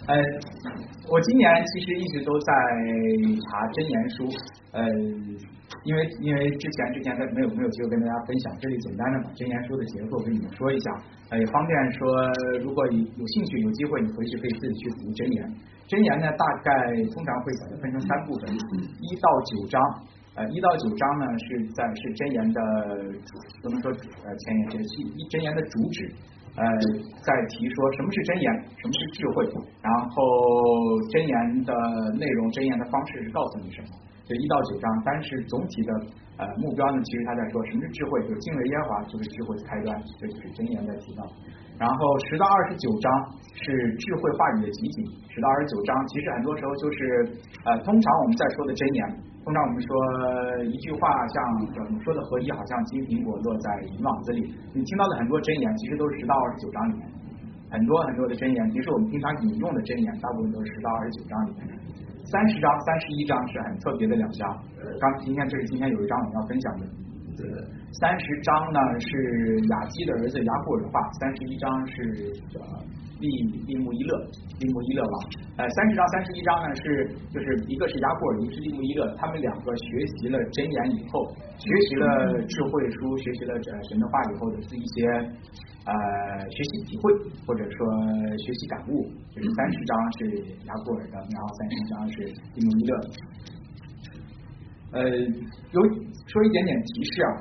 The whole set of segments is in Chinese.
呃，我今年其实一直都在查真言书，因为之前没有机会跟大家分享，这里简单的把真言书的结构跟你们说一下，也方便说如果有兴趣有机会你回去可以自己去读真言。真言呢大概通常会把它分成3部分，1到9章。1到9章呢是真言的不能说前言，这是真言的主旨。在提说什么是真言，什么是智慧，然后真言的内容、真言的方式是告诉你什么。就1到9章，但是总体的目标呢，其实他在说什么是智慧，就是敬畏耶和华就是智慧的开端，这就是真言在提到。然后10到29章是智慧话语的集锦，10到29章其实很多时候就是通常我们在说的真言。通常我们说一句话像我们说的合一，好像金苹果落在银网子里。你听到的很多真言，其实都是10到29章里面，很多的真言，其实我们平常引用的真言，大部分都是10到29章里面。30章、31章是很特别的2章。今天有一章我们要分享的。30章呢是雅基的儿子雅古尔的话，31章是利木伊勒王。30章、31章呢就是一个是雅古尔，一个是利木伊勒，他们2个学习了真言以后，学习了智慧书，学习了神的话以后的一些学习体会或者说学习感悟，就是30章是雅古尔的，然后31章是利木伊勒。说一点提示啊，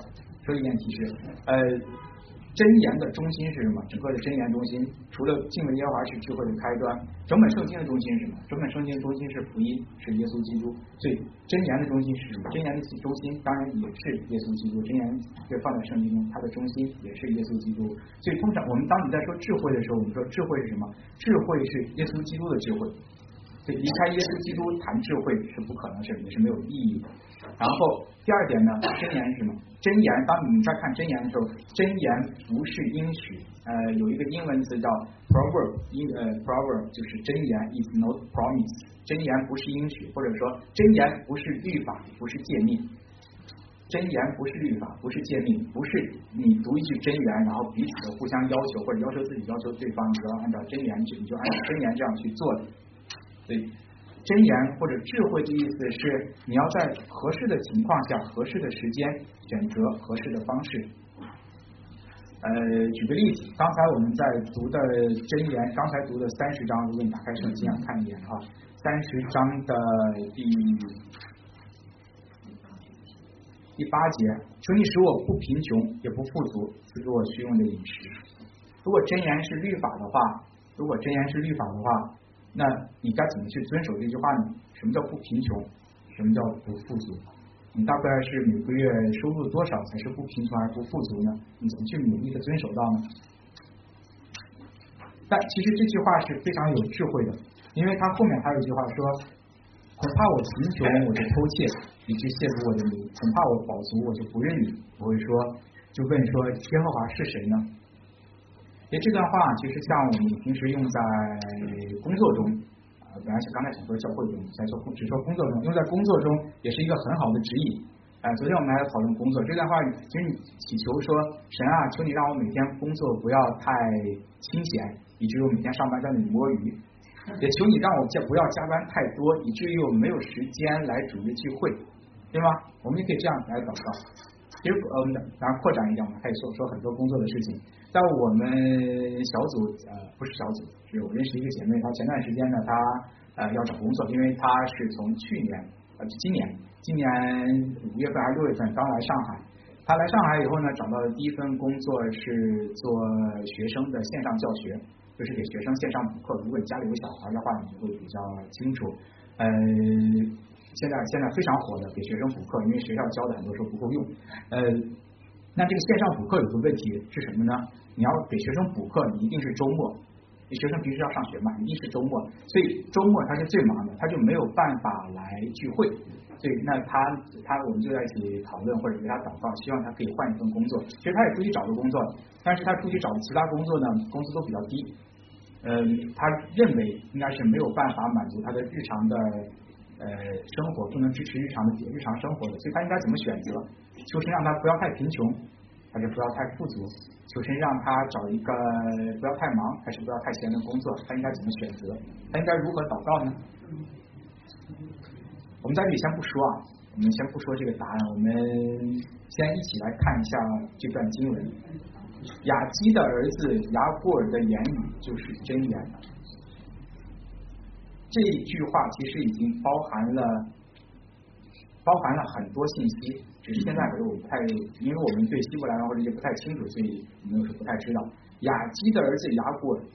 真言的中心是什么？整个的真言中心，除了敬畏耶和华是智慧的开端，整本圣经的中心是什么？整本圣经的中心是福音，是耶稣基督。所以真言的中心是什么？真言的中心当然也是耶稣基督。真言被放在圣经中，它的中心也是耶稣基督。所以通常当你在说智慧的时候，我们说智慧是什么？智慧是耶稣基督的智慧。所以离开耶稣基督谈智慧是不可能，也是没有意义的。然后第二点呢，真言是什么？真言，当你在看真言的时候，真言不是应许。有一个英文词叫 proverb，proverb 就是真言 is not promise， 真言不是应许，或者说真言不是律法，不是诫命。真言不是律法，不是诫命，不是你读一句真言，然后彼此的互相要求，或者要求自己，要求对方，你就要按照真言，你就按照真言这样去做的。所以真言或者智慧的意思是你要在合适的情况下、合适的时间选择合适的方式。举个例子，刚才我们在读的真言，刚才读的30章，如果你打开圣经看一眼哈，30章的第8节，求你使我不贫穷也不富足，赐给我虚用的饮食。如果真言是律法的话，那你该怎么去遵守这句话呢？什么叫不贫穷？什么叫不富足？你大概是每个月收入多少才是不贫穷而不富足呢？你怎么去努力的遵守到呢？但其实这句话是非常有智慧的，因为它后面还有一句话说，恐怕我贫穷我就偷窃，以致亵渎我的名；恐怕我饱足我就不认你。我会说，就问说耶和华是谁呢？这段话其实像我们平时用在工作中，本来是刚才想说教会中，只说工作中，用在工作中也是一个很好的指引。昨天我们还在讨论工作，这段话其实你祈求说，神啊，求你让我每天工作不要太清闲，以至于我每天上班在那里摸鱼；也求你让我不要加班太多，以至于我没有时间来主日聚会，对吗？我们也可以这样来祷告。其实当然扩展一点，我们可以说很多工作的事情。在我们小组不是小组，是我认识一个姐妹，她前段时间呢，她要找工作，因为她是从今年5月份还是6月份刚来上海。她来上海以后呢，找到的第一份工作是做学生的线上教学，就是给学生线上补课。如果你家里有小孩的话，你就会比较清楚。现在非常火的给学生补课，因为学校教的很多时候不够用。那这个线上补课有个问题是什么呢？你要给学生补课，你一定是周末，学生平时要上学嘛，一定是周末，所以周末他是最忙的，他就没有办法来聚会。所以那我们就在一起讨论或者给他祷告，希望他可以换一份工作。其实他也出去找个工作，但是他出去找的其他工作呢，工资都比较低。他认为应该是没有办法满足他的日常的生活，不能支持日常生活的，所以他应该怎么选择？求神让他不要太贫穷，而且不要太富足。 求神让他找一个不要太忙还是不要太闲的工作，他应该怎么选择？他应该如何祷告呢？我们在这里先不说啊，我们先不说这个答案，我们先一起来看一下这段经文。雅基的儿子雅古尔的言语就是箴言。这一句话其实已经包含了很多信息，只是现在可能我不太，因为我们对希伯来文或者也不太清楚，所以我们有时不太知道。雅基的儿子雅古尔，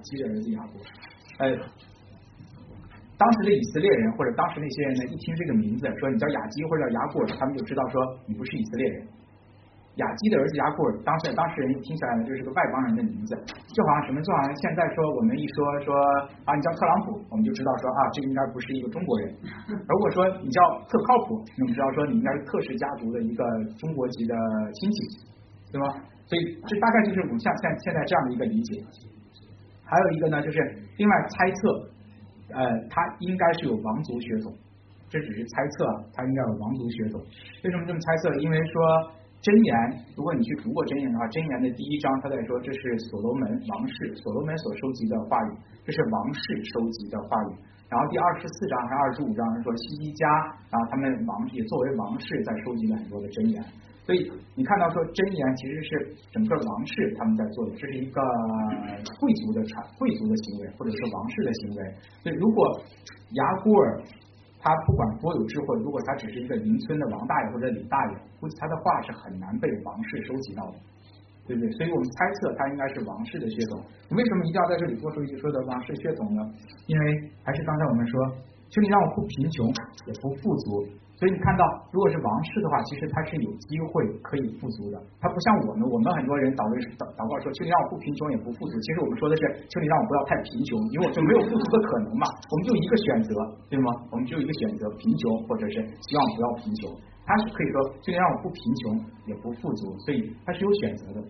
当时的以色列人或者当时那些人呢，一听这个名字，说你叫雅基或者叫雅古尔，他们就知道说你不是以色列人。雅基的儿子雅古尔，当时人听起来呢就是个外邦人的名字，就好像什么，就好像现在说我们一说啊你叫特朗普，我们就知道说啊这个应该不是一个中国人。如果说你叫特靠谱，那我们知道说你应该是特氏家族的一个中国籍的亲戚，对吗？所以这大概就是我们现在这样的一个理解。还有一个呢，就是另外猜测，他应该是有王族血统，这只是猜测，他应该有王族血统。为什么这么猜测？因为说箴言，如果你去读过箴言的话，箴言的第1章他在说这是所罗门王室，所罗门所收集的话语，这是王室收集的话语。然后第24章还是25章说希西家，然后他们王也作为王室在收集了很多的箴言。所以你看到说箴言其实是整个王室他们在做的，这是一个贵族的行为，或者是王室的行为。所以如果雅古尔他不管多有智慧，如果他只是一个邻村的王大爷或者李大爷，估计他的话是很难被王室收集到的，对不对？所以我们猜测他应该是王室的血统。为什么一定要在这里多说一句说的王室血统呢？因为还是刚才我们说，求你让我不贫穷也不富足。所以你看到，如果是王室的话，其实他是有机会可以富足的。他不像我们很多人祷告说，求你让我不贫穷也不富足。其实我们说的是，求你让我不要太贫穷，因为我就没有富足的可能嘛。我们就一个选择，对吗？我们只有一个选择，贫穷或者是希望不要贫穷。他是可以说，求你让我不贫穷也不富足，所以他是有选择的。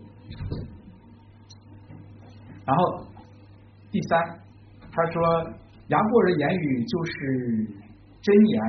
然后第3，他说雅古尔的言语就是箴言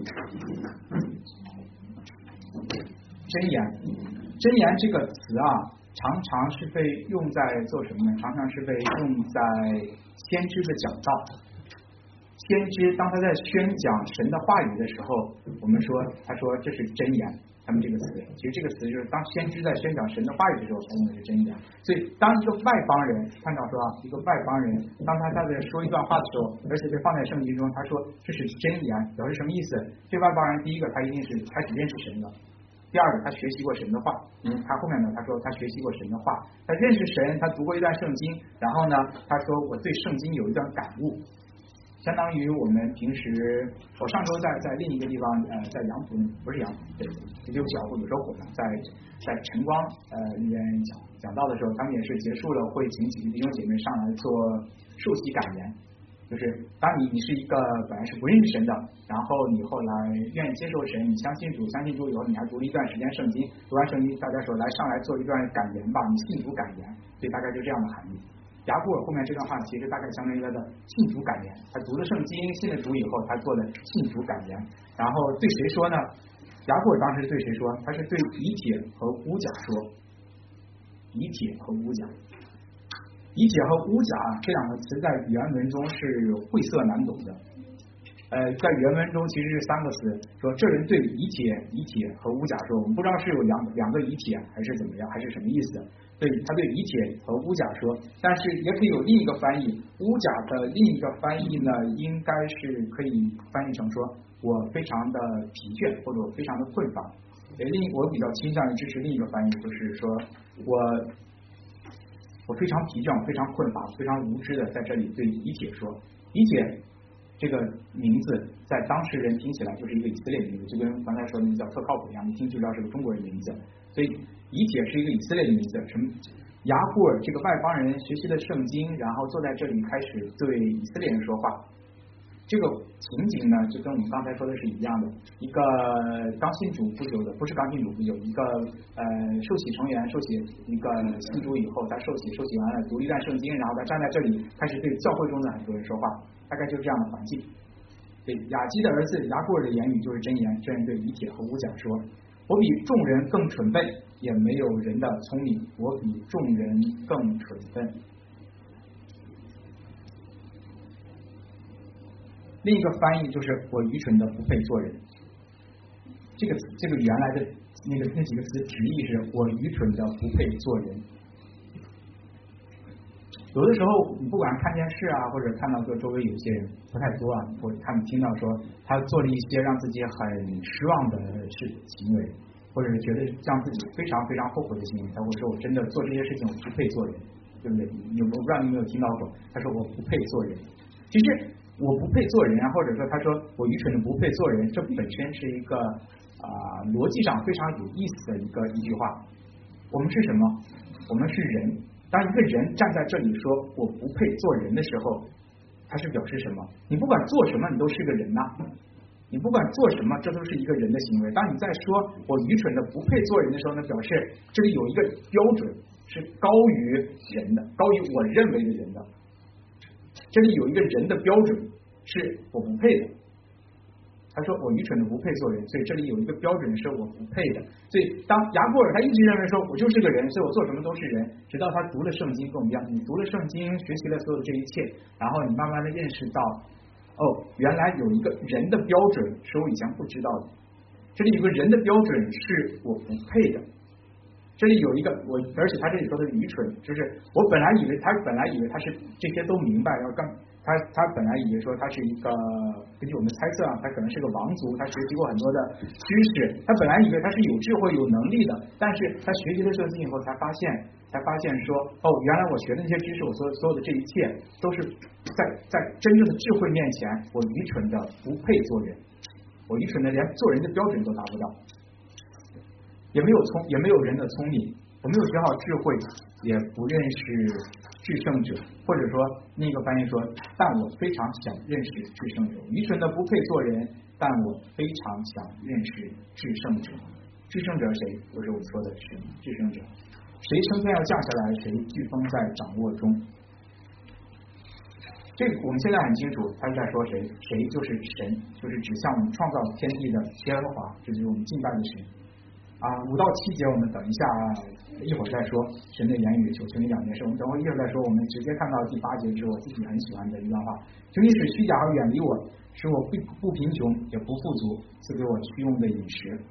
这个词啊，常常是被用在做什么呢？常常是被用在先知的讲道。先知当他在宣讲神的话语的时候，我们说他说这是箴言，他们这个词，其实这个词就是当先知在宣讲神的话语的时候，他用的是箴言。所以当一个外邦人看到说一个外邦人，当他在说一段话的时候，而且被放在圣经中，他说这是箴言，表示什么意思？这外邦人第一个他一定是开始认识神了，第二个他学习过神的话，因为他后面呢他说他学习过神的话，他认识神，他读过一段圣经，然后呢他说我对圣经有一段感悟。相当于我们平时，我上周在另一个地方，在杨浦，不是杨浦，对，19小或有时候混了，在晨光那边讲道的时候，他们也是结束了会请几个弟兄姐妹上来做受洗感言，就是当你是一个本来是不认识神的，然后你后来愿意接受神，你相信主以后，你还读了一段时间圣经，读完圣经大家说来上来做一段感言吧，你信主感言，所以大概就这样的含义。雅古尔后面这段话其实大概相当于他的信主感言，他读了圣经，信了主以后，他做了信主感言。然后对谁说呢？雅古尔当时对谁说？他是对以铁和乌甲说。以铁和乌甲，以铁和乌甲这两个词在原文中是晦涩难懂的。在原文中其实是3个词，说这人对以铁和乌甲说，我们不知道是有两个以铁还是怎么样，还是什么意思？对，他对以铁和乌甲说，但是也可以有另一个翻译，乌甲的另一个翻译呢，应该是可以翻译成说我非常的疲倦，或者我非常的困乏。我比较倾向于支持另一个翻译，就是说我非常疲倦，非常困乏，非常无知的在这里对以铁说。以铁这个名字在当时人听起来就是一个以色列名字，就跟刚才说的名字叫特靠谱一样，一听就知道是个中国人名字。所以以铁是一个以色列的名字。什么？雅古尔这个外邦人学习了圣经，然后坐在这里开始对以色列人说话。这个情景呢，就跟我们刚才说的是一样的。一个刚信主不久的，不是刚信主不久，一个受洗成员，受洗一个信主以后，他受洗完了，读一段圣经，然后他站在这里开始对教会中的很多人说话，大概就是这样的环境。对，雅基的儿子雅古尔的言语就是箴言，这人对以铁和乌甲说：我比众人更蠢笨， 也没有人的聪明，我比众人更蠢笨。另一个翻译就是我愚蠢的不配做人。这个原来的那几个词直译是我愚蠢的不配做人。有的时候你不管看电视啊，或者看到周围有些人不太多啊，或他们听到说他做了一些让自己很失望的行为，或者是觉得让自己非常非常后悔的行为，他会说我真的做这些事情我不配做人，对不对？我不知道你有没有听到过，他说我不配做人。其实我不配做人啊，或者说他说我愚蠢的不配做人，这本身是一个逻辑上非常有意思的一句话。我们是什么？我们是人。当一个人站在这里说我不配做人的时候，他是表示什么？你不管做什么，你都是个人呐。你不管做什么，这都是一个人的行为。当你在说我愚蠢的不配做人的时候呢，表示这里有一个标准是高于人的，高于我认为的人的。这里有一个人的标准是我不配的。他说我愚蠢的不配做人，所以这里有一个标准是我不配的。所以当雅各尔他一直认为说我就是个人，所以我做什么都是人，直到他读了圣经跟我们一样，你读了圣经，学习了所有这一切，然后你慢慢的认识到，原来有一个人的标准是我以前不知道的。这里有个人的标准是我不配的。这里有一个而且他这里说的愚蠢，就是他本来以为他是这些都明白，然后他本来以为说他是一个，根据我们猜测啊，他可能是个王族，他学习过很多的知识，他本来以为他是有智慧有能力的，但是他学习了圣经以后才发现说原来我学的那些知识，我所有的这一切都是在真正的智慧面前，我愚蠢的不配做人，我愚蠢的连做人的标准都达不到，也没有人的聪明，我没有学好智慧，也不认识至圣者，或者说另一个翻译说，但我非常想认识至圣者。愚蠢的不配做人，但我非常想认识至圣者。至圣者谁？就是我们说的神，至圣者。谁升天要降下来，谁飓风在掌握中。这个我们现在很清楚，他是在说谁？谁就是神，就是指向我们创造天地的耶和华，这就是我们敬拜的神。5到7节我们等一下一会儿再说神的言语，求你2件事，我们等会一会儿再说。我们直接看到第8节，是我自己很喜欢的一段话：求你使虚假和远离我，使我不贫穷也不富足，赐给我虚用的饮食。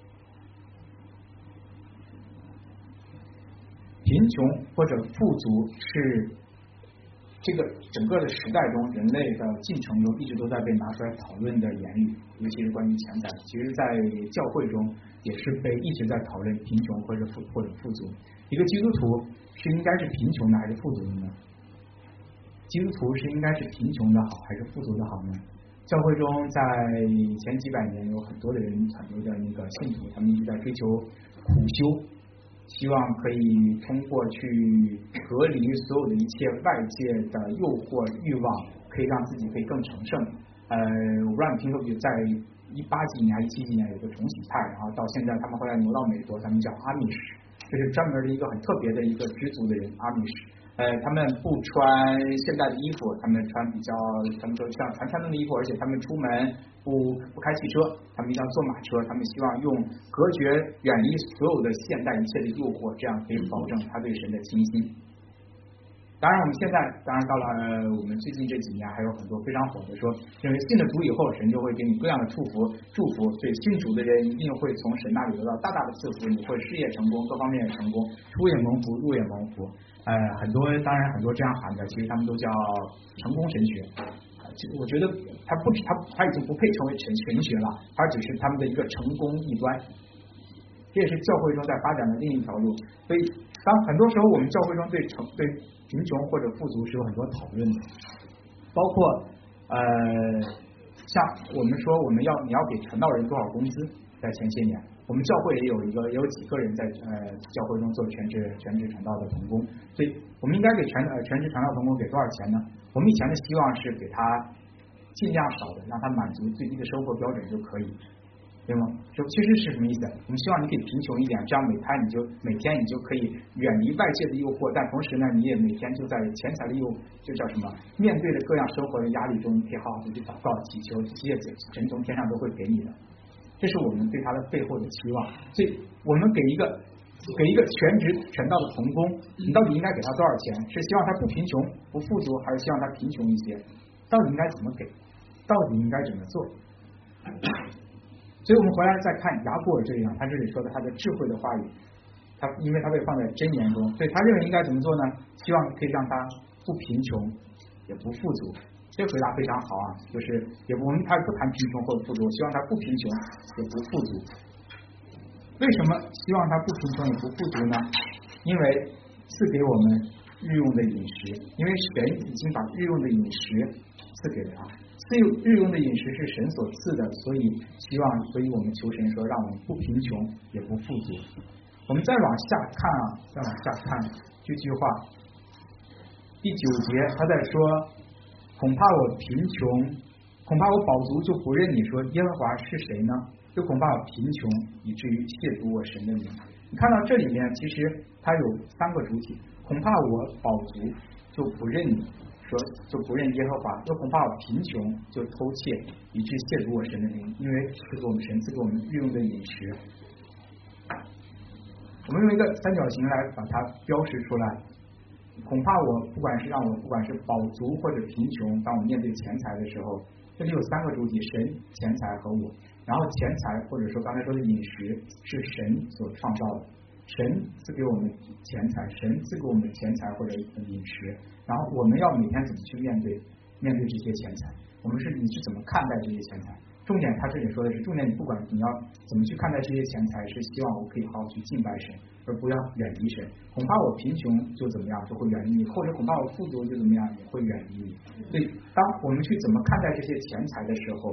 贫穷或者富足是这个整个的时代中人类的进程中一直都在被拿出来讨论的言语，尤其是关于钱财。其实在教会中也是被一直在讨论贫穷或者富足。一个基督徒是应该是贫穷的还是富足的呢？基督徒是应该是贫穷的好还是富足的好呢？教会中在前几百年有很多的人，很多的那个信徒，他们一直在追求苦修，希望可以通过去隔离所有的一切外界的诱惑欲望，可以让自己可以更成圣。我不知道你听说过，在18几年还是17几年有一个重洗派，然后到现在他们后来流到美国，他们叫阿米什，这是专门的一个很特别的一个支族的人，阿米什。他们不穿现代的衣服，他们穿比较，他们说像传统的衣服，而且他们出门不开汽车，他们一定要坐马车，他们希望用隔绝远离所有的现代一切的诱惑，这样可以保证他对神的亲心。当然我们现在到了我们最近这几年还有很多非常火的说，因为信了主以后神就会给你各样的祝福，所以信主的人一定会从神那里得到大大的赐福，你会事业成功，各方面也成功，出也蒙福，入也蒙福。当然很多这样喊的，其实他们都叫成功神学。我觉得他已经不配成为神学了，他只是他们的一个成功异端。这也是教会中在发展的另一条路。所以很多时候我们教会中对贫穷或者富足是有很多讨论的，包括像我们说你要给传道人多少工资，在前些年我们教会也有几个人在教会中做全职传道的同工，所以我们应该给全职传道同工给多少钱呢？我们以前的希望是给他尽量少的，让他满足最低的生活标准就可以，对吗？其实是什么意思？我们希望你可以贫穷一点，这样每天你就可以远离外界的诱惑，但同时呢，你也每天就在钱财的就叫什么？面对着各样生活的压力中，你可以好好的去祷告祈求，这些神从天上都会给你的。这是我们对他的背后的期望，所以我们给一个给一个全职全道的童工，你到底应该给他多少钱？是希望他不贫穷不富足，还是希望他贫穷一些？到底应该怎么给？到底应该怎么做？所以我们回来再看雅古尔这样，他这里说的他的智慧的话语，因为他被放在箴言中，所以他认为应该怎么做呢？希望可以让他不贫穷也不富足。这个回答非常好啊，就是我们他不谈贫穷或者富足，希望他不贫穷也不富足。为什么希望他不贫穷也不富足呢？因为赐给我们日用的饮食，因为神已经把日用的饮食赐给了他，日用的饮食是神所赐的，所以我们求神说，让我们不贫穷也不富足。我们再往下看这句话，第9节他在说，恐怕我贫穷，恐怕我饱足就不认你，说耶和华是谁呢？就恐怕我贫穷以至于亵渎我神的名。你看到这里面其实它有3个主体，恐怕我饱足就不认你，说就不认耶和华，又恐怕我贫穷就偷窃以致亵渎我神的名，因为这是我们神赐给我们日用的饮食。我们用一个三角形来把它标识出来，恐怕我不管是饱足或者贫穷，当我面对钱财的时候，这里有3个主体，神、钱财和我。然后钱财或者说刚才说的饮食是神所创造的，神赐给我们钱财，神赐给我们钱财或者饮食，然后我们要每天怎么去面对这些钱财，你是怎么看待这些钱财？重点他这里说的是，重点你不管你要怎么去看待这些钱财，是希望我可以好好去敬拜神，而不要远离神。恐怕我贫穷就怎么样，就会远离你，或者恐怕我富足就怎么样，也会远离你。所以当我们去怎么看待这些钱财的时候，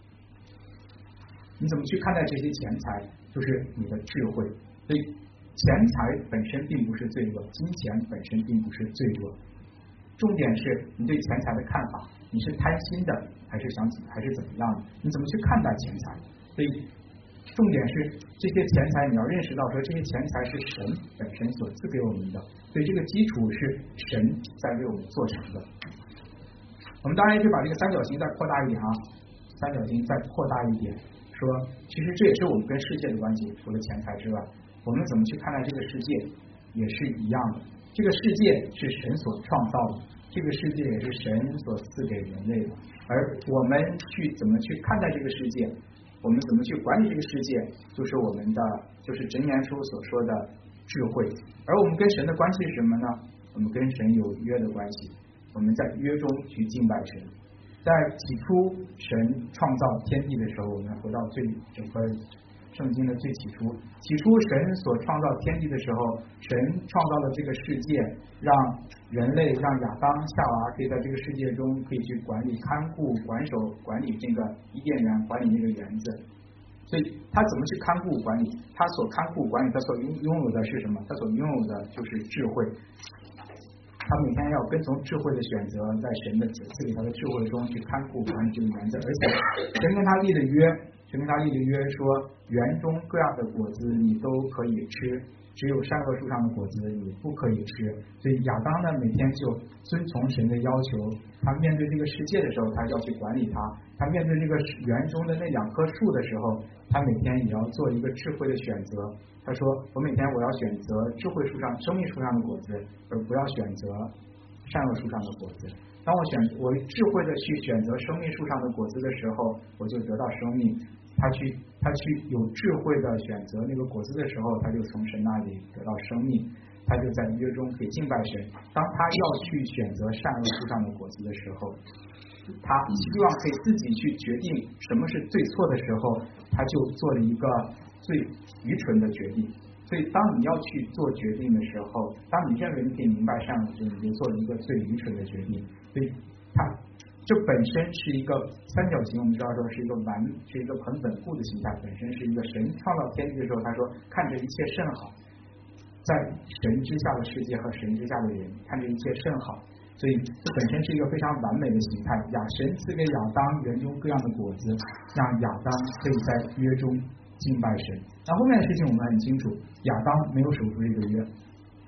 你怎么去看待这些钱财，就是你的智慧。所以钱财本身并不是罪恶，金钱本身并不是罪恶，重点是你对钱财的看法，你是贪心的还是怎么样的？你怎么去看待钱财？所以重点是这些钱财，你要认识到说这些钱财是神本身所赐给我们的，所以这个基础是神在为我们做成的。我们当然也可以把这个三角形再扩大一点啊，三角形再扩大一点。说其实这也是我们跟世界的关系，除了钱财之外，我们怎么去看待这个世界也是一样的。这个世界是神所创造的，这个世界也是神所赐给人类的，而我们怎么去看待这个世界，我们怎么去管理这个世界，就是箴言书所说的智慧。而我们跟神的关系是什么呢？我们跟神有约的关系，我们在约中去敬拜神。在起初神创造天地的时候，我们回到整个圣经的最起初神所创造天地的时候，神创造了这个世界，让人类，让亚当夏娃可以在这个世界中可以去管理、看顾、管理这个伊甸园，管理那个园子。所以他怎么去看顾管理？他所看顾管理，他所拥有的是什么？他所拥有的就是智慧。他每天要跟从智慧的选择，在神的赐给他的智慧中去看顾管理这个园子，而且神跟他立的约说，园中各样的果子你都可以吃，只有善恶树上的果子你不可以吃。所以亚当呢，每天就遵从神的要求，他面对这个世界的时候，他要去管理它；他面对这个园中的那2棵树的时候，他每天也要做一个智慧的选择。他说，我每天我要选择智慧树上、生命树上的果子，而不要选择善恶树上的果子。当我智慧的去选择生命树上的果子的时候，我就得到生命。他去有智慧的选择那个果子的时候，他就从神那里得到生命，他就在约中可以敬拜神。当他要去选择善恶树上的果子的时候，他希望可以自己去决定什么是对错的时候，他就做了一个最愚蠢的决定。所以当你要去做决定的时候，当你认为你可以明白善恶时，你就做了一个最愚蠢的决定。所以这本身是一个三角形，我们知道说是一个很稳固的形态，本身是一个神创造天地的时候，他说看着一切甚好，在神之下的世界和神之下的人，看着一切甚好。所以这本身是一个非常完美的形态。神赐给亚当园中各样的果子，让亚当可以在约中敬拜神。那后面的事情我们很清楚，亚当没有守住这个约，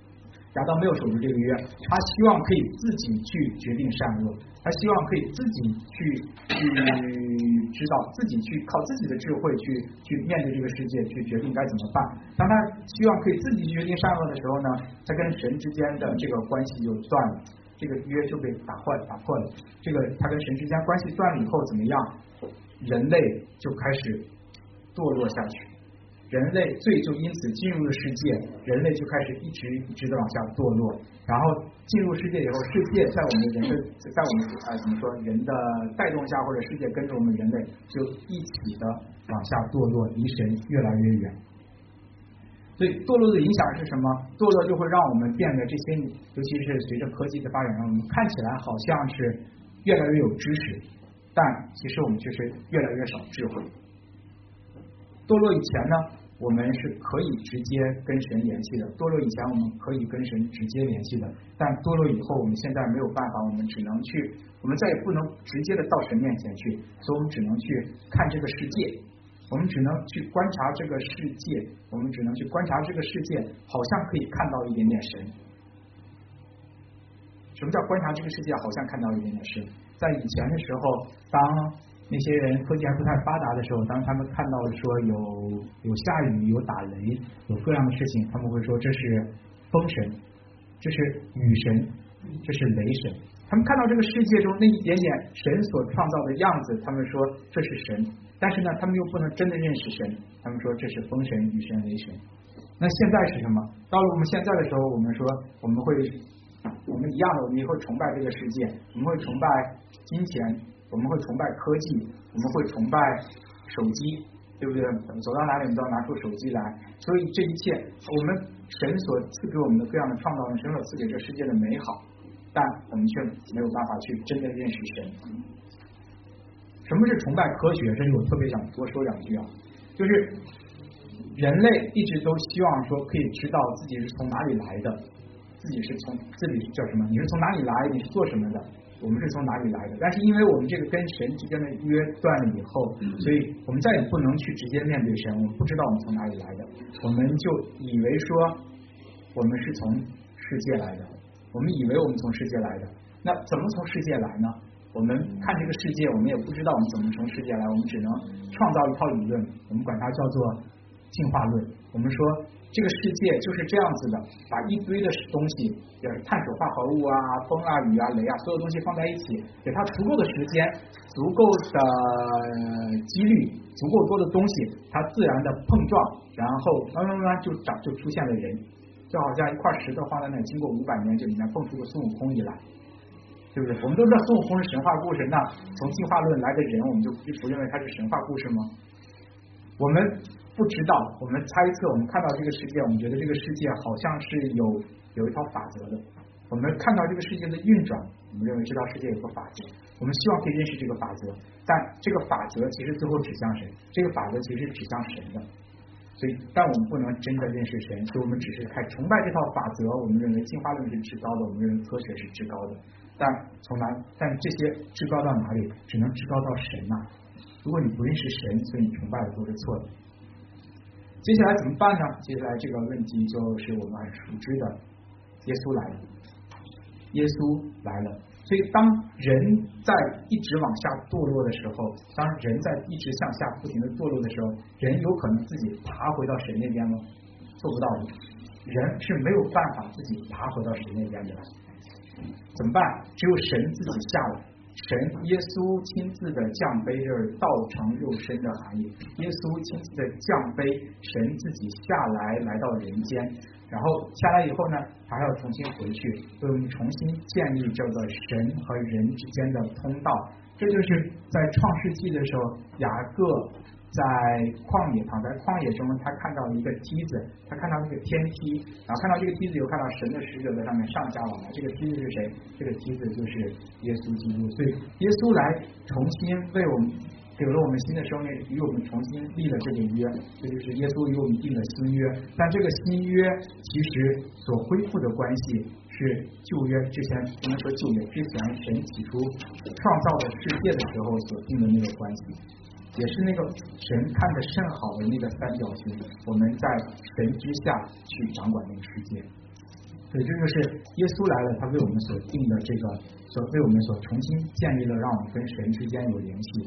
亚当没有守住这个约，他希望可以自己去决定善恶，他希望可以自己去知道，自己去靠自己的智慧去面对这个世界，去决定该怎么办。当他希望可以自己决定善恶的时候呢，他跟神之间的这个关系就断了，这个约就被打破了。这个他跟神之间关系断了以后怎么样？人类就开始堕落下去，人类罪就因此进入了世界，人类就开始一直的往下堕落，然后进入世界以后，世界在我们人的在我们怎么说人的带动下，或者世界跟着我们人类就一起的往下堕落，离神越来越远。所以堕落的影响是什么？堕落就会让我们变得这些，尤其是随着科技的发展，让我们看起来好像是越来越有知识，但其实我们却是越来越少智慧。堕落以前呢，我们是可以直接跟神联系的；堕落以前，我们可以跟神直接联系的。但堕落以后，我们现在没有办法，我们再也不能直接的到神面前去，所以我们只能去看这个世界，我们只能去观察这个世界，好像可以看到一点点神。什么叫观察这个世界好像看到一点点神？在以前的时候，当那些人科技还不太发达的时候，当他们看到说有下雨、有打雷、有各样的事情，他们会说这是风神，这是雨神，这是雷神。他们看到这个世界中那一点点神所创造的样子，他们说这是神，但是呢，他们又不能真的认识神，他们说这是风神、雨神、雷神。那现在是什么？到了我们现在的时候，我们说我们一样的，我们也会崇拜这个世界，我们会崇拜金钱，我们会崇拜科技，我们会崇拜手机，对不对？走到哪里我们都要拿出手机来。所以这一切，我们神所赐给我们的各样的创造，神所赐给这世界的美好，但我们却没有办法去真的认识神。什么是崇拜科学？这里我特别想多说两句啊，就是人类一直都希望说可以知道自己是从哪里来的，自己叫什么？你是从哪里来？你是做什么的？我们是从哪里来的？但是因为我们这个跟神之间的约断了以后，所以我们再也不能去直接面对神，我们不知道我们从哪里来的，我们就以为说我们是从世界来的，我们以为我们从世界来的。那怎么从世界来呢？我们看这个世界，我们也不知道我们怎么从世界来，我们只能创造一套理论，我们管它叫做进化论。我们说这个世界就是这样子的，把一堆的东西，碳水化合物啊、风啊、雨啊、雷啊，所有东西放在一起，给它足够的时间、足够的几率、足够多的东西，它自然的碰撞，然后慢慢就出现了人，就好像一块石头放在那，经过500年，就里面蹦出个孙悟空一来，对不对？我们都知道孙悟空是神话故事，那从进化论来的人，我们就不认为他是神话故事吗？我们不知道，我们猜测，我们看到这个世界，我们觉得这个世界好像是有一套法则的。我们看到这个世界的运转，我们认为这套世界有个法则，我们希望可以认识这个法则，但这个法则其实最后指向谁？这个法则其实指向神的。所以，但我们不能真的认识神，所以我们只是太崇拜这套法则。我们认为进化论是至高的，我们认为科学是至高的，但这些至高到哪里？只能至高到神呐。如果你不认识神，所以你崇拜的都是错的。接下来怎么办呢？接下来这个问题就是我们很熟知的，耶稣来了，耶稣来了。所以当人在一直往下堕落的时候，当人在一直向下不停的堕落的时候，人有可能自己爬回到神那边吗？做不到的，人是没有办法自己爬回到神那边的。怎么办？只有神自己下来。神耶稣亲自的降杯，这是道成肉身的含义。耶稣亲自的降杯，神自己下来到人间，然后下来以后呢，还要重新回去，为我们重新建立叫做神和人之间的通道。这就是在创世纪的时候，雅各在躺在旷野中，他看到一个梯子，他看到一个天梯，然后看到这个梯子，又看到神的使者在上面上下往来。这个梯子是谁？这个梯子就是耶稣基督。所以耶稣来重新为我们给了我们新的生命，与我们重新立了这个约，这就是耶稣与我们定的新约。但这个新约其实所恢复的关系是旧约之前，不能说旧约之前神起初创造的世界的时候所定的那个关系，也是那个神看着甚好的那个三角形，我们在神之下去掌管那个世界。 所以这就是耶稣来了，他为我们所定的这个，为我们所重新建立了，让我们跟神之间有联系。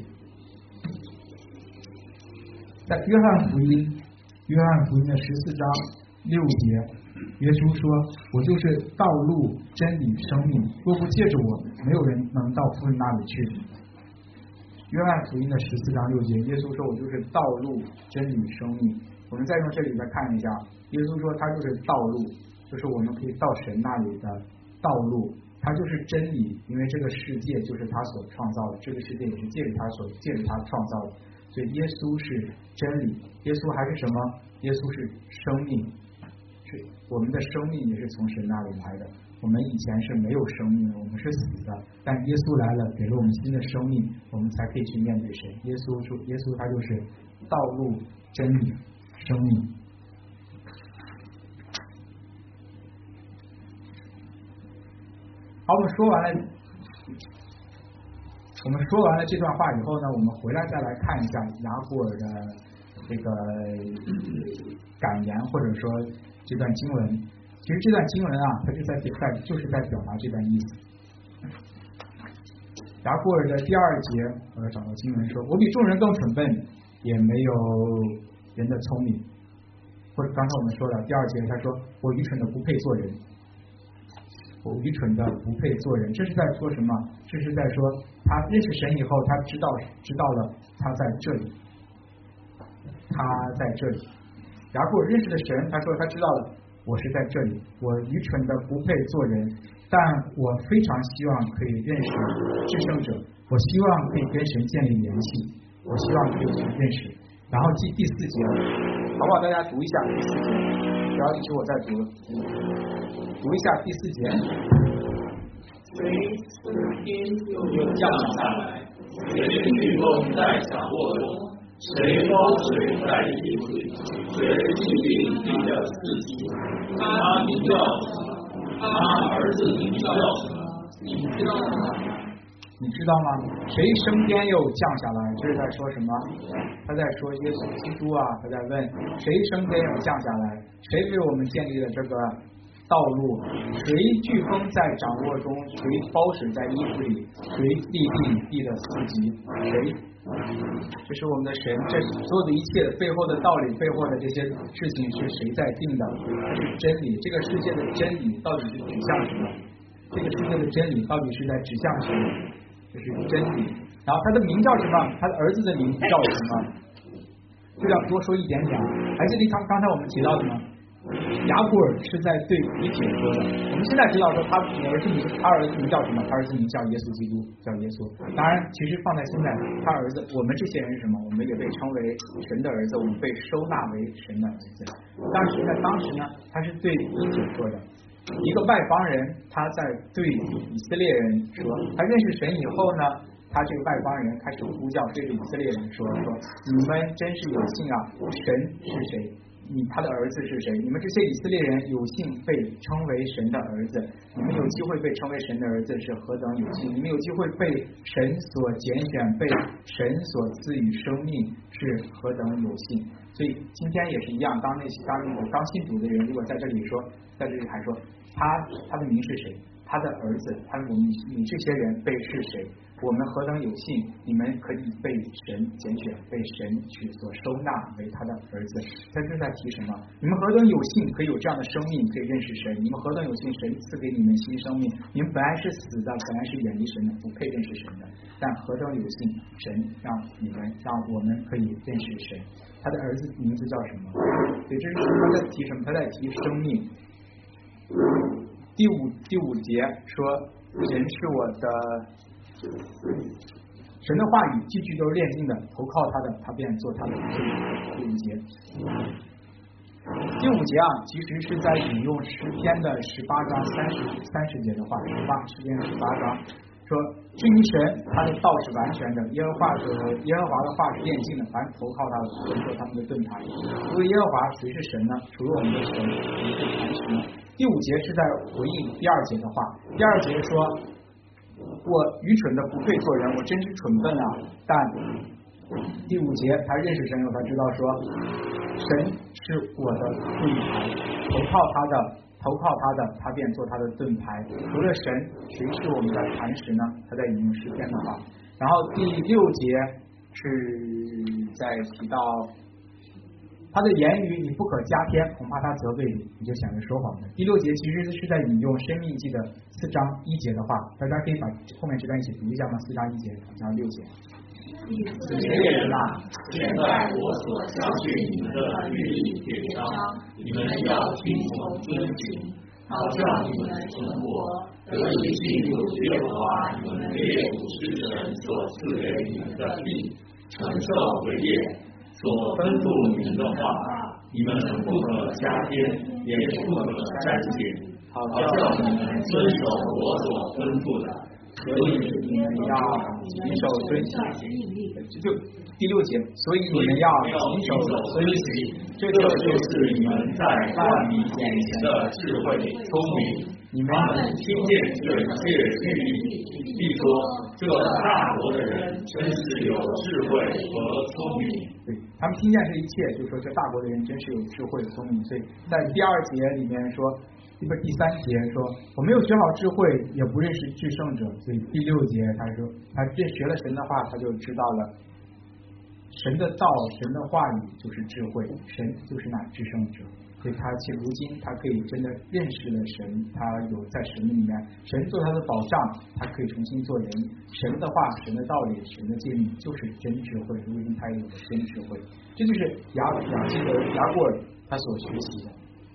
在约翰福音的14章6节，耶稣说：“我就是道路、真理、生命，若不借着我，没有人能到父那里去。”约翰福音的14章6节，耶稣说：“我就是道路、真理、生命。”我们再用这里再看一下，耶稣说他就是道路，就是我们可以到神那里的道路，他就是真理，因为这个世界就是他所创造的，这个世界也是借着他创造的，所以耶稣是真理，耶稣还是什么？耶稣是生命，是我们的生命也是从神那里来的。我们以前是没有生命的，我们是死的，但耶稣来了，给了我们新的生命，我们才可以去面对神。耶稣他就是道路、真理、生命。好，我们说完了这段话以后呢，我们回来再来看一下雅古尔的这个感言，或者说这段经文。其实这段经文啊，它就是在表达这段意思。雅古尔的第2节，我要找到经文说：“我比众人更蠢笨，也没有人的聪明。”或者刚才我们说的第2节，他说：“我愚蠢的不配做人。”我愚蠢的不配做人，这是在说什么？这是在说他认识神以后，他知道了他在这里，雅古尔认识的神，他说他知道了我是在这里，我愚蠢的不配做人，但我非常希望可以认识至圣者，我希望可以跟神建立联系，我希望可以去认识。然后第4节，好不好？大家读一下第4节，不要一直我在读一下第4节。 谁自天又降下来，谁御风在掌握中，谁包水在衣服里，谁既定地的四季，他名叫什么？他儿子名叫什么？你知道吗？ 你知道吗？谁升天又降下来？这是在说什么？他在说耶稣基督啊，他在问谁升天又降下来？谁为我们建立了这个道路？谁飓风在掌握中？谁包水在衣服里？谁立定地的四极？谁？这是我们的神，这所有的一切背后的道理，背后的这些事情是谁在定的？它是真理。这个世界的真理到底是指向什么？这个世界的真理到底是在指向什么？这是真理。然后他的名叫什么？他的儿子的名叫什么？就要多说一点点。还记得刚才我们提到的吗？雅古尔是在对以铁说的。我们现在知道说他儿子名叫什么？他儿子名叫耶稣基督，叫耶稣。当然，其实放在现在，他儿子，我们这些人是什么？我们也被称为神的儿子，我们被收纳为神的儿子。但是在当时呢，他是对以铁说的。一个外邦人，他在对以色列人说，他认识神以后呢，他这个外邦人开始呼叫，对着以色列人说，你们真是有幸啊，神是谁？他的儿子是谁？你们这些以色列人有幸被称为神的儿子，你们有机会被称为神的儿子是何等有幸！你们有机会被神所拣选，被神所赐予生命是何等有幸！所以今天也是一样，当那个刚信主的人，如果在这里还说他的名是谁？他的儿子，你这些人被是谁？我们何等有幸，你们可以被神拣选，被神去所收纳为他的儿子。他是在提什么？你们何等有幸可以有这样的生命，可以认识神？你们何等有幸，神赐给你们新生命？你们本来是死的，本来是远离神的，不配认识神的，但何等有幸，神让我们可以认识神。他的儿子名字叫什么？对，这是他在提什么？他在提生命。第五节说，神是我的。神的话语句句都是炼净的，投靠他的，他便做他的。第5节，第5节啊，其实是在引用诗篇的18章30节的话，诗篇18章说，至于神，他的道是完全的，耶和华的话是炼净的，凡投靠他的，便做他们的盾牌。除了耶和华，谁是神呢？除了我们的神，谁是磐石呢？第5节是在回应第2节的话，第2节说，我愚蠢的不配做人，我真是蠢笨啊！但第5节他认识神以后，他知道说，神是我的盾牌，投靠他的，他投靠他的，他便做他的盾牌。除了神，谁是我们的磐石呢？他在引用诗篇的话。然后第6节是在提到他的言语你不可加添，恐怕他责备你，你就想着说谎的。第6节其实是在引用申命记的4章1节的话，大家可以把后面这段一起读一下吗？4章1节加6节。 以色列人啊，现在我所教训你们的律例典章，你们要听从遵行，好叫你们存活，得以进入耶和华你们列祖之神所赐给你们的地，承受为业。所吩咐你们的话，你们不可加添，也不可删减，好叫你们遵守我所吩咐的。 所以你们要谨守遵行，就第6节，所以你们要谨守遵行，这就是你们在万民眼前的智慧聪明。你们听见这一切律例，必说这大国的人真是有智慧和聪明。 对，他们听见这一切，就说这大国的人真是有智慧聪明。所以在第2节里面说，第3节说我没有学好智慧，也不认识至圣者。所以第6节他说他这学了神的话，他就知道了神的道，神的话语就是智慧，神就是那至圣者。所以他如今他可以真的认识了神，他有在神里面，神做他的保障，他可以重新做人。神的话，神的道理，神的诫命就是真智慧，如今他也有了真智慧。这就是雅各尔他所学习的。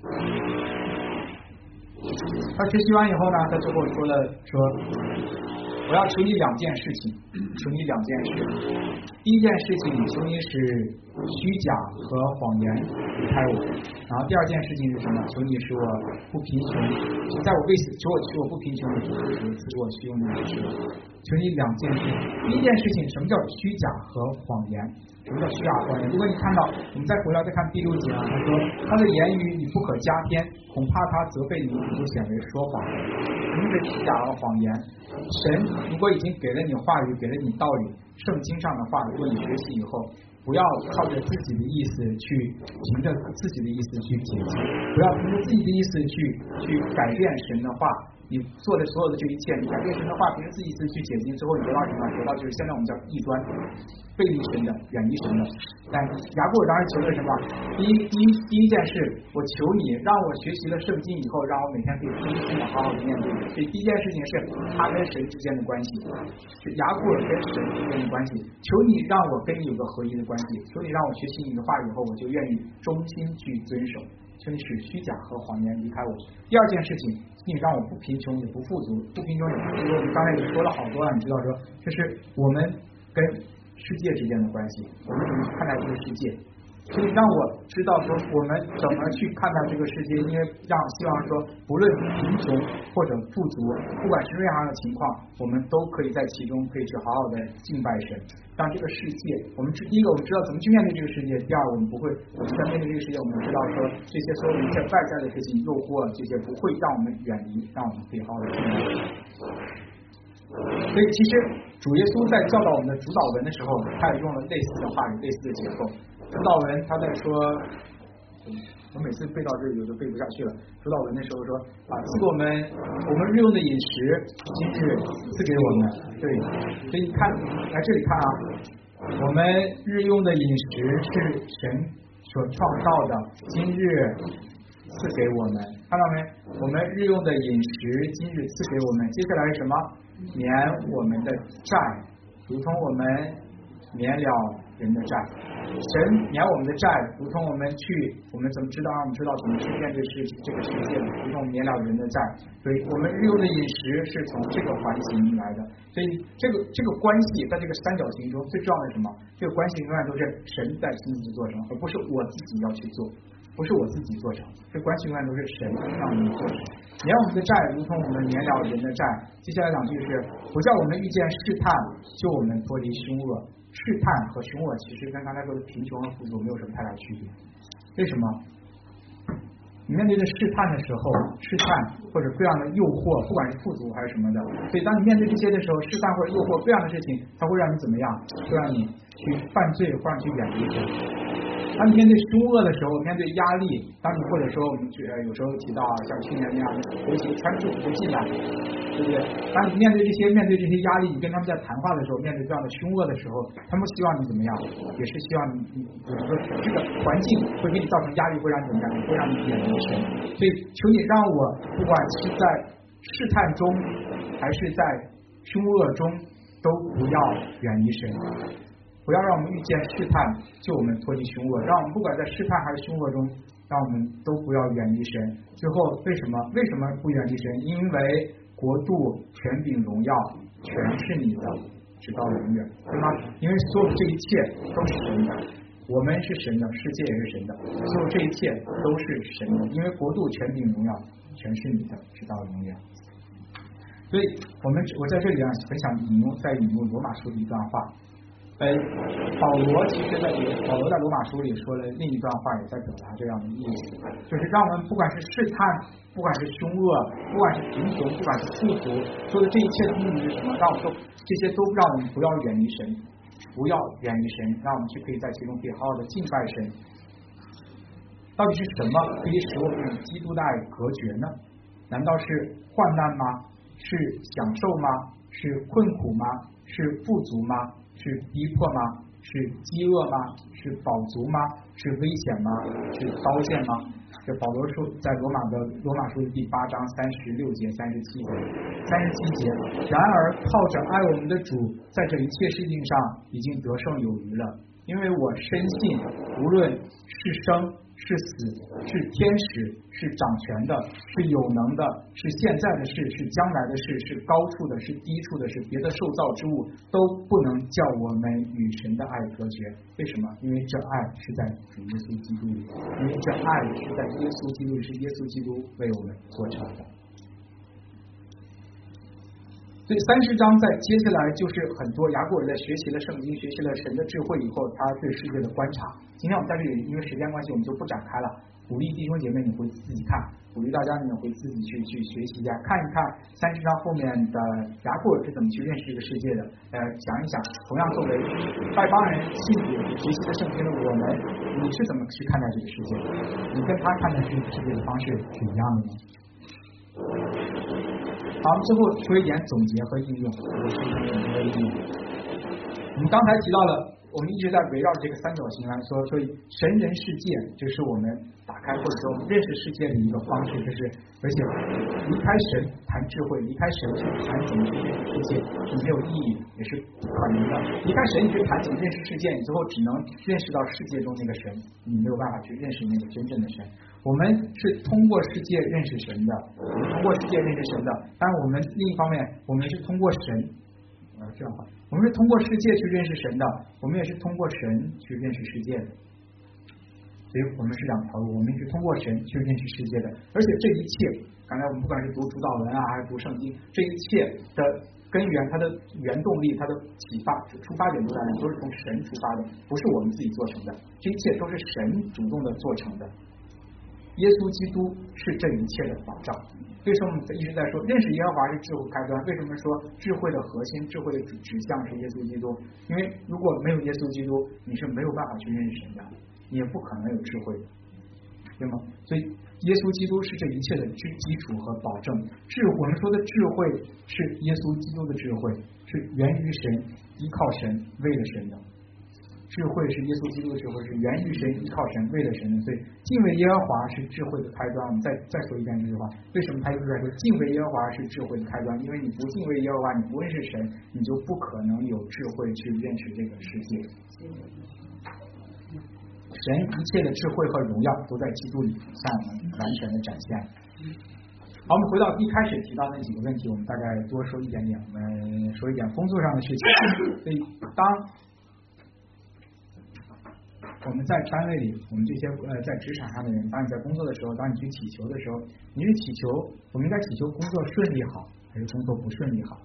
他学习完以后呢，他最后说我要求你2件事情，求你2件事。第一件事情，求你使虚假和谎言离开我。然后第2件事情是什么？求你使我不贫穷，在我求我不贫穷的主，赐给我虚用的事。求你2件事。第一件事情，什么叫虚假和谎言？什么叫虚假谎言？如果你看到，我们再回来再看第6节啊，他说他的言语你不可加添，恐怕他责备你，你就显为说谎。什么是虚假和谎言？神如果已经给了你话语，给了你道理，圣经上的话，如果你学习以后，不要靠着自己的意思去，凭着自己的意思去解经，不要凭着自己的意思去改变神的话。你做的所有的这一切，你改变神的话，凭着自己意思去解经，最后你得到什么？得到就是现在我们叫异端，背离神的，远离神的。但雅各当时求的什么？第一件事，我求你让我学习了圣经以后，让我每天可以真心的好好的面对。所以第一件事情是他跟神之间的关系，是雅各跟神之间的关系。求你让我跟你有个合一的关系，求你让我学习你的话以后，我就愿意忠心去遵守。求你使虚假和谎言离开我。第2件事情，你让我不贫穷也不富足，不贫穷也不富足。我们刚才已经说了好多了，你知道说，这是我们跟世界之间的关系，我们怎么看待这个世界？所以让我知道说我们怎么去看待这个世界，因为希望说不论贫穷或者富足，不管是任何样的情况，我们都可以在其中可以去好好的敬拜神。让这个世界，第一个我们知道怎么去面对这个世界，第二我们不会在面对这个世界，我们知道说这些所有一切外在的事情诱惑，这些不会让我们远离，让我们可以好好的敬拜神。所以其实主耶稣在教导我们的主导文的时候，他也用了类似的话语，类似的结构。主导文他在说，我每次背到这里有的背不下去了。主导文的时候说赐给我们日用的饮食，今日赐给我们。对，所以你看来这里看啊，我们日用的饮食是神所创造的，今日赐给我们，看到没？我们日用的饮食今日赐给我们，接下来是什么？免我们的债，如同我们免了人的债。神免我们的债，如同我们怎么知道？让我们知道怎么去面对这个世界，如同免了人的债。所以我们日用的饮食是从这个环境来的。所以这个关系在这个三角形中最重要的是什么？这个关系永远都是神在亲自做成，而不是我自己要去做，不是我自己做成。这关系永远都是神让我们做成。免我们的债，如同我们免了人的债。接下来两句是不叫我们遇见试探，救我们脱离凶恶。试探和凶恶其实跟刚才说的贫穷和富足没有什么太大区别。为什么？你面对着试探的时候，试探或者各样的诱惑，不管是富足还是什么的，所以当你面对这些的时候，试探或者诱惑各样的事情，它会让你怎么样？会让你去犯罪，会让你去远离神。 当你面对凶恶的时候，面对压力，当你或者说我们有时候提到像去年那样有些穿制服进来，对不对？当你面对这些压力，你跟他们在谈话的时候，面对这样的凶恶的时候，他们希望你怎么样？也是希望你比如说这个环境会给你造成压力，会让你怎么样？会让你远离神。所以求你让我不管是在试探中还是在凶恶中，都不要远离神。不要让我们遇见试探，救我们脱离凶恶。让我们不管在试探还是凶恶中，让我们都不要远离神。最后为什么不远离神？因为国度、权柄、荣耀全是你的，直到永远，对吗？因为所有这一切都是神的，我们是神的，世界也是神的，所有这一切都是神的。因为国度、权柄、荣耀全是你的，直到永远。所以我在这里很想引用罗马书的一段话。保罗在罗马书里说了另一段话，也在表达这样的意思，就是让我们不管是试探，不管是凶恶，不管是贫穷，不管是富足，说的这一切的目的是什么？这些都让我们不要远离神，不要远离神，让我们可以在其中可以好好的敬拜神。到底是什么可以使我们与基督的爱隔绝呢？难道是患难吗？是享受吗？是困苦吗？是富足吗？是逼迫吗？是饥饿吗？是饱足吗？是危险吗？是刀剑吗？这保罗说在罗马书的第8章36节、37节。然而靠着爱我们的主，在这一切事情上已经得胜有余了。因为我深信，无论是生是死，是天使，是掌权的，是有能的，是现在的事，是将来的事，是高处的，是低处的，是别的受造之物，都不能叫我们与神的爱隔绝。为什么？因为这爱是在主耶稣基督里，因为这爱是在耶稣基督里，是耶稣基督为我们做成的。所以30章在接下来就是很多雅各在学习了圣经，学习了神的智慧以后，他对世界的观察。今天我们在这里因为时间关系我们就不展开了，鼓励弟兄姐妹你回自己看，鼓励大家你回自己去学习一下，看一看30章后面的雅各是怎么去认识这个世界的，想一想同样作为外邦人信主学习的圣经的我们，你是怎么去看待这个世界的？你跟他看待这个世界的方式是一样的吗？好，最后说一点总结和应用，我们刚才提到了，我们一直在围绕这个三角形来说，所以神人世界这是我们打开或者说我们认识世界的一个方式，就是而且离开神谈智慧，离开神去谈怎么去认识世界是没有意义，也是不可能的。离开神你去谈怎么认识世界，你最后只能认识到世界中那个神，你没有办法去认识那个真正的神。我们是通过世界认识神的，我们通过世界认识神的，但是我们另一方面我们是通过神这样话，我们是通过世界去认识神的，我们也是通过神去认识世界的，所以我们是两条路，我们是通过神去认识世界的。而且这一切刚才我们不管是读主导文还是读圣经，这一切的根源，它的原动力，它的启发出发点都是从神出发的，不是我们自己做成的，这一切都是神主动的做成的。耶稣基督是这一切的保障。为什么我们一直在说认识耶和华是智慧开端？为什么说智慧的核心、智慧的指向是耶稣基督？因为如果没有耶稣基督，你是没有办法去认识神的，你也不可能有智慧的，对吗？所以耶稣基督是这一切的基础和保证。我们说的智慧是耶稣基督的智慧，是源于神、依靠神、为了神的。智慧是耶稣基督的智慧，是源于神、依靠神、为了神的。所以敬畏耶和华是智慧的开端。我们再说一遍这句话，为什么他一直在说敬畏耶和华是智慧的开端？因为你不敬畏耶和华，你不认识神，你就不可能有智慧去认识这个世界。神一切的智慧和荣耀都在基督里向我们完全的展现。好，我们回到一开始提到那几个问题，我们大概多说一点点。我们说一点工作上的事情。所以当我们在单位里，我们这些在职场上的人，当你在工作的时候，当你去祈求的时候，你是祈求我们应该祈求工作顺利好，还是工作不顺利好？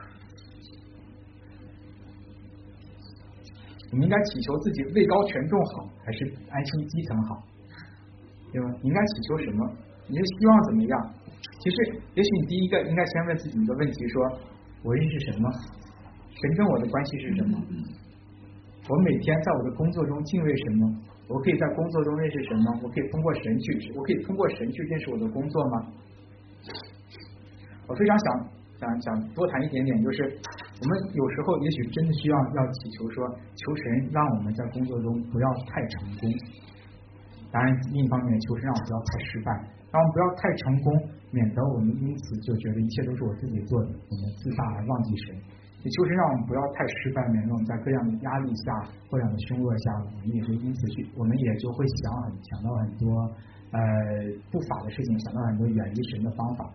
我们应该祈求自己位高权重好，还是安心基层好？对吗？你应该祈求什么？你是希望怎么样？其实，也许你第一个应该先问自己一个问题：说我认识神吗？神跟我的关系是什么？我每天在我的工作中敬畏神吗？我我可以在工作中认识神吗？我可以通过神去认识我的工作吗？我非常想多谈一点点，就是我们有时候也许真的需要祈求说，求神让我们在工作中不要太成功，当然另一方面求神让我们不要太失败，让我们不要太成功，免得我们因此就觉得一切都是我自己做的，我们自大而忘记神。也求神让我们不要太失败，免得我们在各样的压力下、各样的凶恶下，我们也会因此我们也就会想到很多不法的事情，想到很多远离神的方法。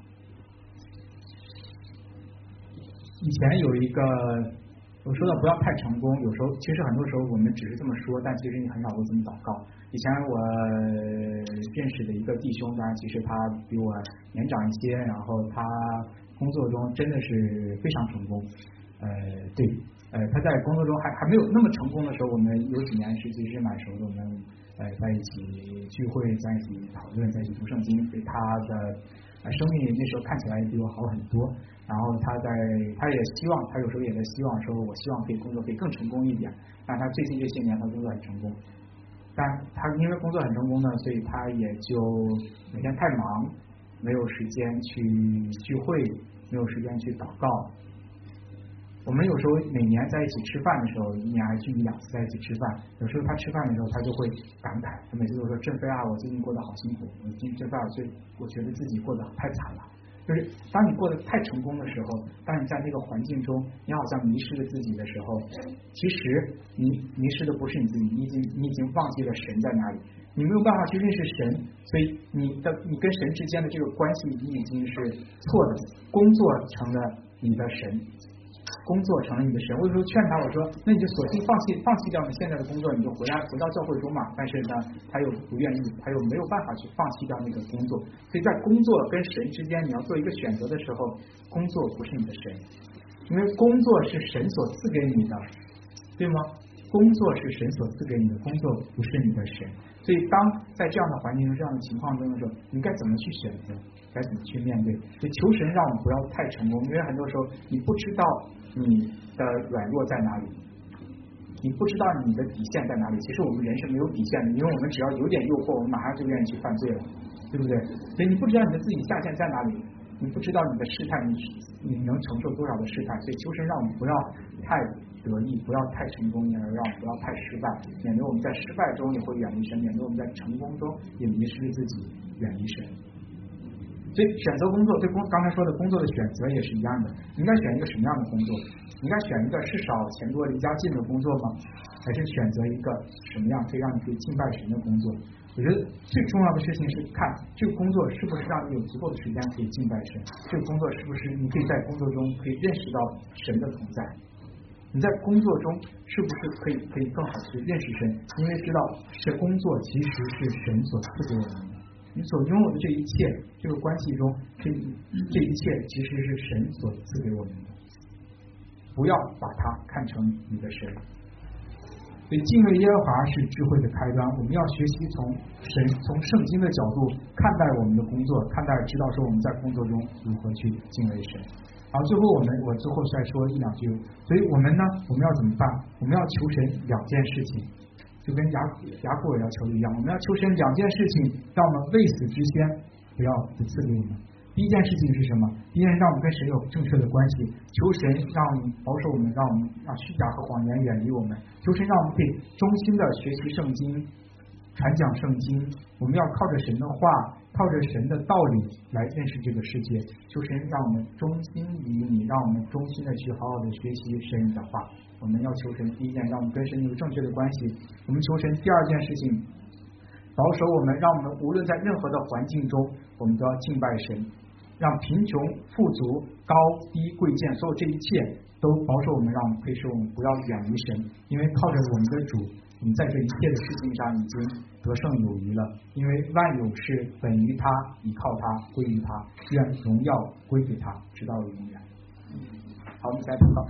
以前有一个我说的不要太成功，有时候其实很多时候我们只是这么说，但其实你很少会这么祷告。以前我认识的一个弟兄，当然其实他比我年长一些，然后他工作中真的是非常成功。他在工作中还没有那么成功的时候，我们有几年其实是蛮熟的，我们在一起聚会，在一起讨论，在一起读圣经，对他的生命那时候看起来比我好很多。然后他也希望，他有时候也在希望说，我希望可以工作可以更成功一点。但他最近这些年他工作很成功，但他因为工作很成功呢，所以他也就每天太忙，没有时间去聚会，没有时间去祷告。我们有时候每年在一起吃饭的时候，一年还聚1-2次在一起吃饭。有时候他吃饭的时候，他就会感慨，他每次都说：“振飞啊，我最近过得好辛苦，我今这半岁，我觉得自己过得太惨了。”就是当你过得太成功的时候，当你在那个环境中，你好像迷失了自己的时候，其实你迷失的不是你自己，你已经忘记了神在哪里，你没有办法去认识神，所以你跟神之间的这个关系，你已经是错的。工作成了你的神。工作成了你的神，我有时候劝他，我说那你就索性放弃掉你现在的工作，你就回到教会中嘛。但是呢，他又不愿意，他又没有办法去放弃掉那个工作。所以在工作跟神之间，你要做一个选择的时候，工作不是你的神，因为工作是神所赐给你的，对吗？工作是神所赐给你的，工作不是你的神。所以当在这样的环境中、这样的情况中的时候，你该怎么去选择，该怎么去面对？所以求神让我们不要太成功，因为很多时候你不知道你的软弱在哪里，你不知道你的底线在哪里。其实我们人是没有底线的，因为我们只要有点诱惑，我们马上就愿意去犯罪了，对不对？所以你不知道你的自己下限在哪里，你不知道你的试探，你能承受多少的试探。所以求神让我们不要太得意，不要太成功，也让我们不要太失败，免得我们在失败中也会远离神，免得我们在成功中也迷失自己，远离神。所以选择工作，对刚才说的工作的选择也是一样的。你应该选一个什么样的工作？你应该选一个事少钱多离家近的工作吗？还是选择一个什么样可以让你可以敬拜神的工作？我觉得最重要的事情是看这个工作是不是让你有足够的时间可以敬拜神，这个工作是不是你可以在工作中可以认识到神的同在。你在工作中是不是可以更好去认识神？因为知道这工作其实是神所赐给我们的，你所拥有的这一切，这个关系中这一切其实是神所赐给我们的。不要把它看成你的神。所以敬畏耶和华是智慧的开端。我们要学习从圣经的角度看待我们的工作，知道说我们在工作中如何去敬畏神。好，最后我最后再说1-2句。所以我们呢，我们要怎么办？我们要求神2件事情，就跟雅各也要求的一样，我们要求神2件事情，让我们未死之先不要不赐给我们。第一件事情是什么？第一件是让我们跟神有正确的关系，求神让保守我们，让虚假和谎言远离我们，求神让我们可以忠心的学习圣经，传讲圣经。我们要靠着神的话，靠着神的道理来认识这个世界。求神让我们忠心于你，让我们忠心的去好好的学习神的话。我们要求神第一件，让我们跟神有正确的关系。我们求神第二件事情，保守我们，让我们无论在任何的环境中，我们都要敬拜神，让贫穷、富足、高低、贵贱，所有这一切都保守我们，让我们可以使我们不要远离神，因为靠着我们的主，我们在这一切的事情上已经得胜有余了。因为万有是本于他，依靠他，归于他，愿荣耀归给他，直到永远。好，我们再祷告。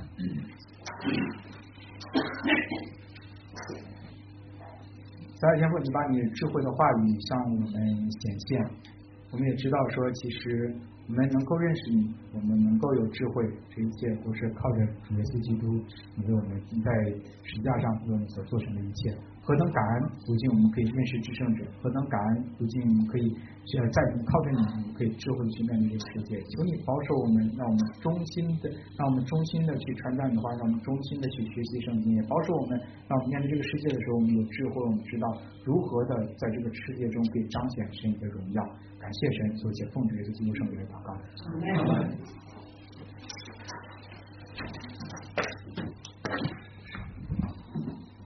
在天父，你把你智慧的话语向我们显现，我们也知道说，其实我们能够认识你，我们能够有智慧，这一切都是靠着主耶稣基督你为我们在十字架上为我们所做成的一切。 何等感恩，如今我们可以认识至圣者；何等感恩，如今我们可以在靠着你，我们可以智慧去面对这个世界。求你保守我们，让我们忠心的去传达你的话，让我们忠心的去学习圣经，也保守我们，让我们面对这个世界的时候，我们有智慧，我们知道如何的在这个世界中可以彰显神你的荣耀。感谢神，所以奉主耶稣基督圣名祷告。